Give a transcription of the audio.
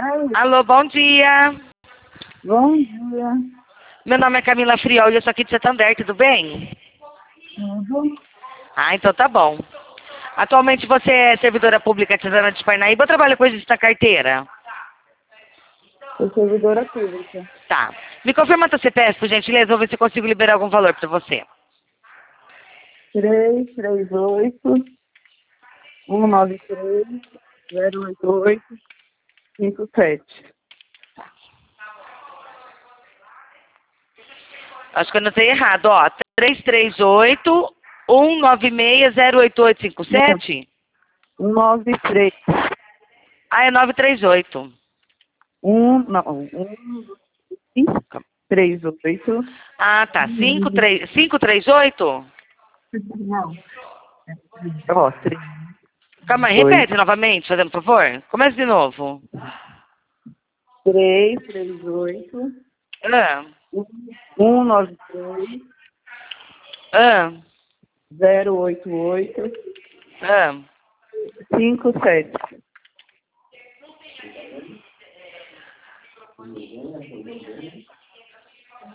Alô, bom dia. Bom dia. Meu nome é Camila Friol e eu sou aqui de Santander, tudo bem? Uhum. Ah, então tá bom. Atualmente você é servidora pública artesana de Parnaíba ou trabalha com registro na carteira? Sou servidora pública. Tá. Me confirma teu CPF, por gentileza, vou ver se eu consigo liberar algum valor pra você. 338-193-088-57. Acho que eu anotei errado, ó. 338-196-08857? 193. Ah, é 938. Não, 38. Ah, tá. 538? Não. Ó, Calma aí, 38. repete novamente, fazendo favor. Começa de novo. 338. Ah, 193. ah, 088. ah. 57.